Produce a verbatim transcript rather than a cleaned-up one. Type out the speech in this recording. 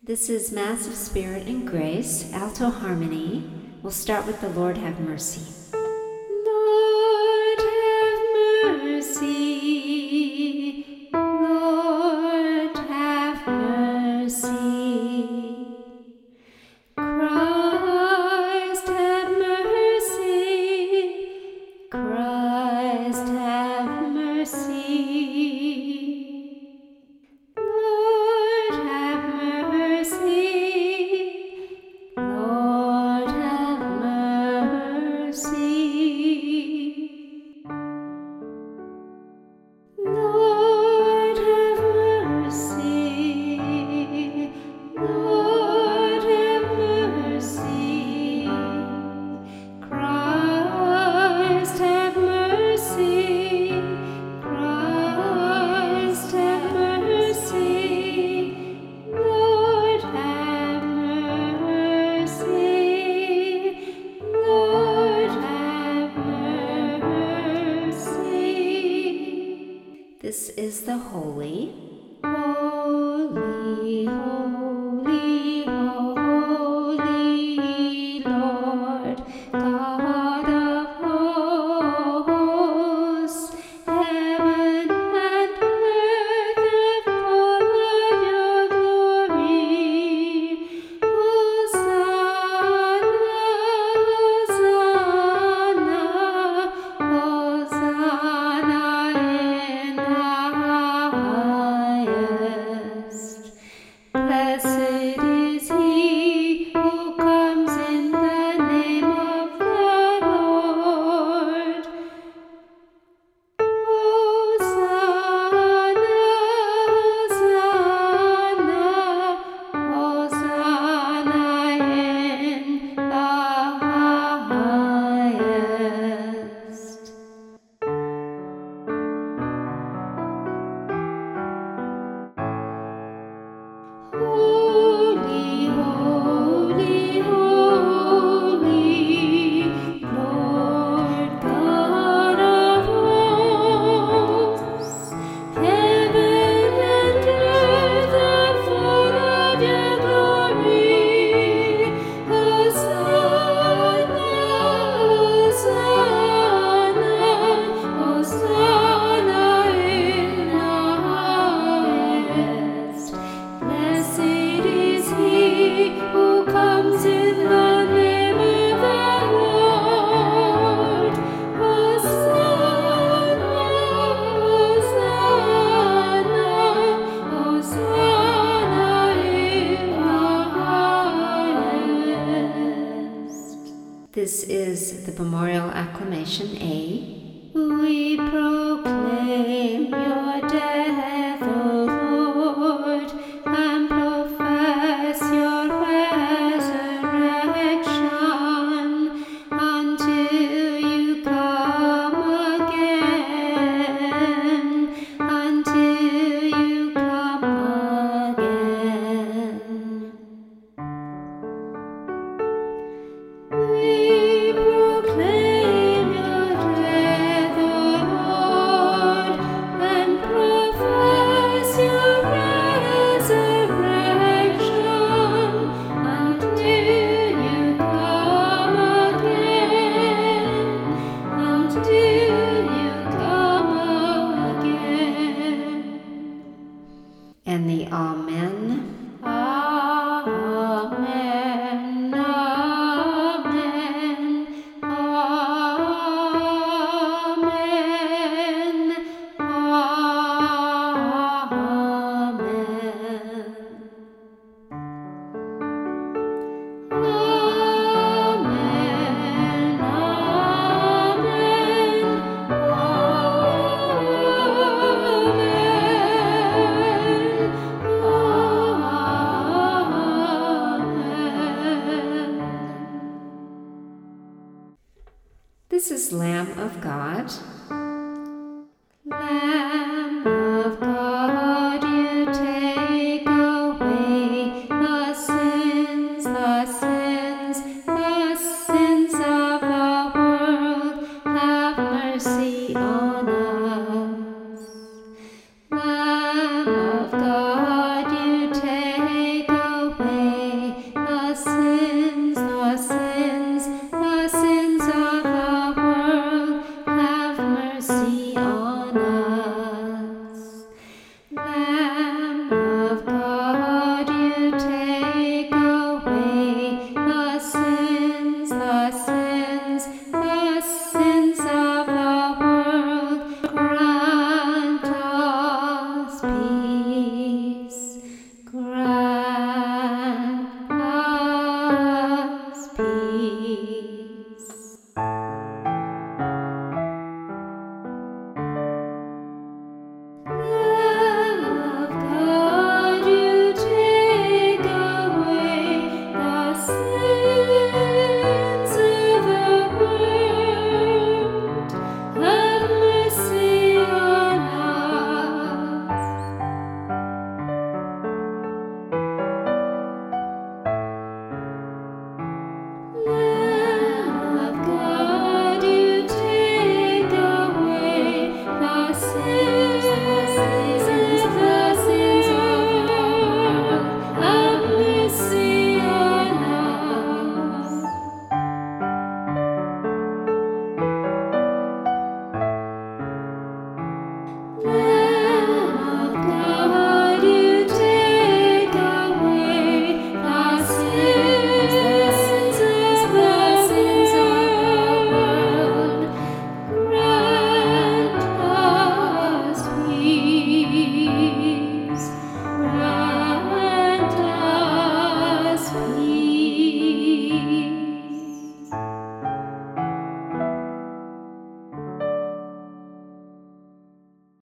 This is Mass of Spirit and Grace, alto harmony. We'll start with the Lord have mercy. Lord have mercy. Lord have mercy. Christ have mercy. Christ have mercy. This is the Holy. Holy, holy, holy Lord, God of hosts, heaven and earth are full of your glory. Hosanna, Hosanna, Hosanna. Blessed is he who comes in the name of the Lord. Hosanna, Hosanna, Hosanna in the highest. Holy, holy, holy, Lord God of hosts, heaven and earth are full of your glory. Hosanna, Hosanna, Hosanna in the highest. Blessed is he who comes in the name of the Lord. Hosanna, Hosanna, Hosanna in the highest. This is the Memorial Acclamation A. We proclaim your death, O Lord, and profess your resurrection until you come again, until you come again. We proclaim your death, O Lord, and profess your resurrection until you come again, until you come again. And the Amen. Amen, amen, amen, amen. Amen, amen. This is Lamb of God.